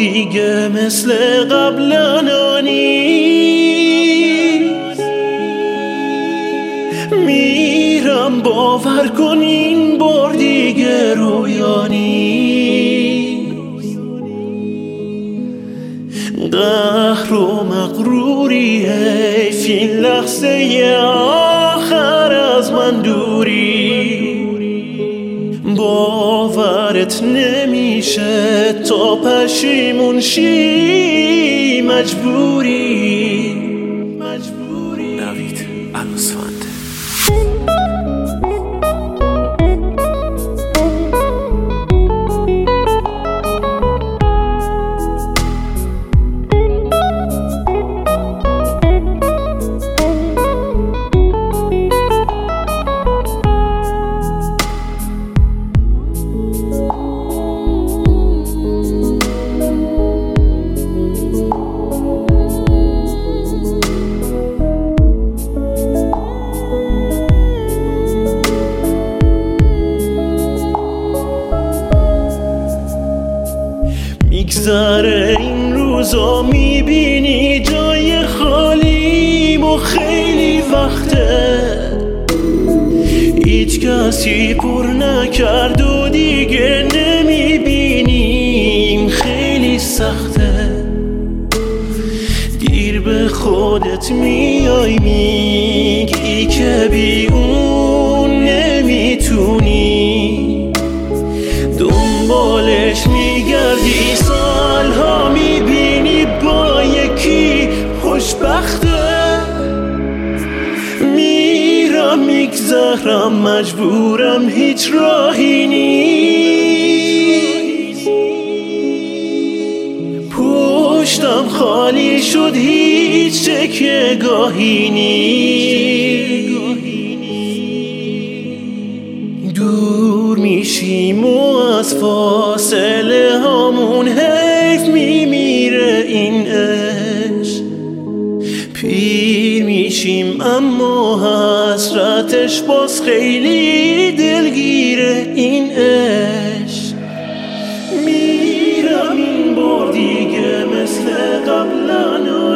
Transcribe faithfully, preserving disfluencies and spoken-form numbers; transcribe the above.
دیگه مثل قبلا نیست. میرم باور کن این بار دیگه رویا نیست. قهر و مغروری حیف این لحظه آخر از من دوری. باورت نمیشه تا پشیمون شی مجبوری. مجبوری نوید الوسفند. میگذره این روزا میبینی جای خالیم و خیلی وقته هیچ کسی پر نکرد و دیگه نمیبینیم. خیلی سخته دیر به خودت میای میگی که بی اون نمیتونی. دنبالش میگردی سالها میبینی با یکی خوشبخته. میرم میگذرم مجبورم هیچ راهی نیست. پشتم خالی شد هیچ تکیه‌گاهی نیست. دور میشیم و از فاصله هامون حیف میمیره این عشق. پیر میشیم اما حسرتش باز خیلی دلگیره این عشق. میرم این بار دیگه مثل قبلا